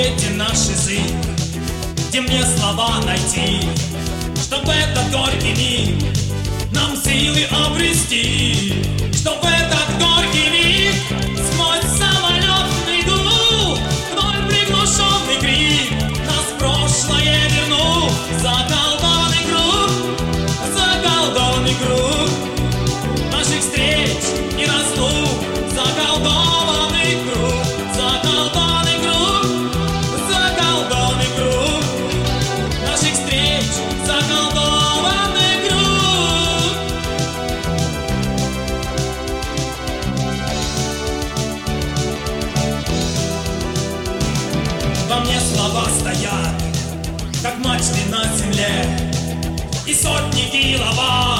свете наш язык, где мне слова найти, чтоб этот горький миг нам силы обрести, чтоб этот горький миг сквозь самолетный гул, вновь приглушенный крик нас в прошлое вернул. Заколдованный круг наших встреч и разлук. Заколдованный круг, заколдованный круг наших встреч, заколдованный круг. Во мне слова стоят, как мачты на земле, и сотни киловатт